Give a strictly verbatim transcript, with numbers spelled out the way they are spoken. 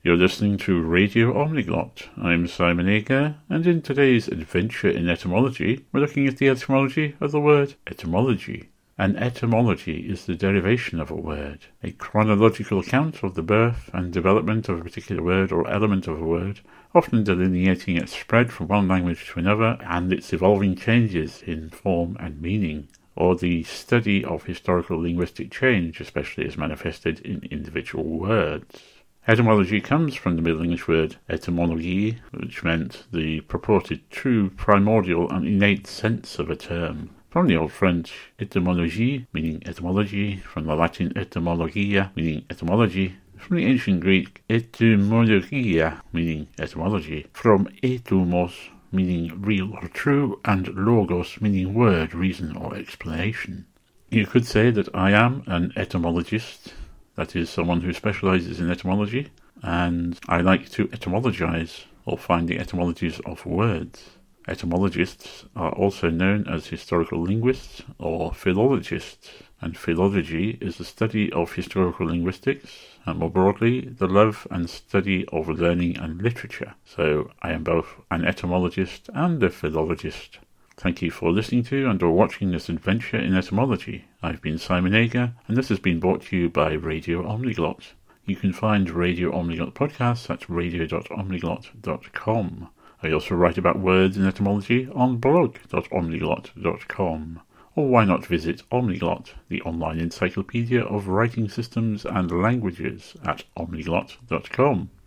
You're listening to Radio Omniglot. I'm Simon Ager, and in today's adventure in etymology, we're looking at the etymology of the word etymology. An etymology is the derivation of a word, a chronological account of the birth and development of a particular word or element of a word, often delineating its spread from one language to another and its evolving changes in form and meaning, or the study of historical linguistic change, especially as manifested in individual words. Etymology comes from the Middle English word etymologie, which meant the purported true, primordial and innate sense of a term. From the Old French etymologie, meaning etymology, from the Latin etymologia, meaning etymology, from the ancient Greek etymologia, meaning etymology, from etymos, meaning real or true, and logos, meaning word, reason or explanation. You could say that I am an etymologist, that is, someone who specializes in etymology, and I like to etymologize, or find the etymologies of words. Etymologists are also known as historical linguists or philologists, and philology is the study of historical linguistics, and more broadly, the love and study of learning and literature. So I am both an etymologist and a philologist. Thank you for listening to and or watching this adventure in etymology. I've been Simon Ager, and this has been brought to you by Radio Omniglot. You can find Radio Omniglot podcasts at radio dot omniglot dot com. I also write about words in etymology on blog dot omniglot dot com. Or why not visit Omniglot, the online encyclopedia of writing systems and languages, at omniglot dot com.